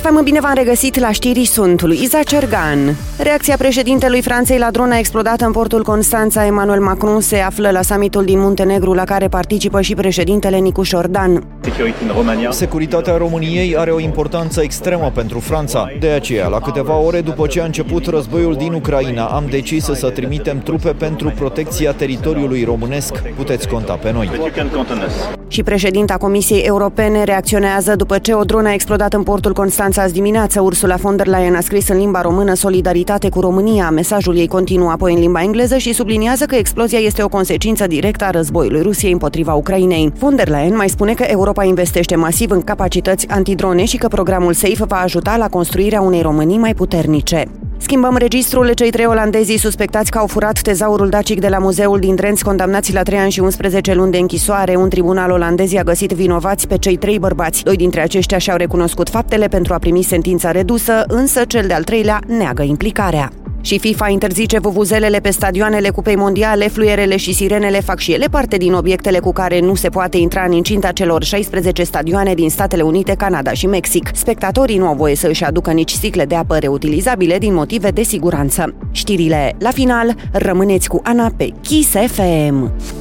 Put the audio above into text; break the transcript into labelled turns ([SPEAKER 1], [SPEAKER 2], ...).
[SPEAKER 1] Faimă, bine v-am regăsit la știri, sunt Luiza Cergan. Reacția președintelui Franței la drona explodată în portul Constanța, Emmanuel Macron, se află la summitul din Muntenegru, la care participă și președintele Nicu Șordan.
[SPEAKER 2] Securitatea României are o importanță extremă pentru Franța. De aceea, la câteva ore după ce a început războiul din Ucraina, am decis să trimitem trupe pentru protecția teritoriului românesc. Puteți conta pe noi.
[SPEAKER 1] Și președinta Comisiei Europene reacționează după ce o dronă a explodat în portul Constanța azi dimineață. Ursula von der Leyen a scris în limba română solidaritate cu România. Mesajul ei continuă apoi în limba engleză și subliniază că explozia este o consecință directă a războiului Rusiei împotriva Ucrainei. Von der Leyen mai spune că Europa investește masiv în capacități antidrone și că programul SAFE va ajuta la construirea unei Românii mai puternice. Schimbăm registrul. Cei 3 olandezii suspectați că au furat tezaurul dacic de la muzeul din Drentz, condamnați la 3 ani și 11 luni de închisoare. Un tribunal olandez i-a găsit vinovați pe cei 3 bărbați. 2 dintre aceștia și-au recunoscut faptele pentru a primi sentința redusă, însă cel de-al 3-lea neagă implicarea. Și FIFA interzice vuvuzelele pe stadioanele Cupei Mondiale. Fluierele și sirenele fac și ele parte din obiectele cu care nu se poate intra în incinta celor 16 stadioane din Statele Unite, Canada și Mexic. Spectatorii nu au voie să își aducă nici sticle de apă reutilizabile din motive de siguranță. Știrile la final, rămâneți cu Ana pe Kiss FM.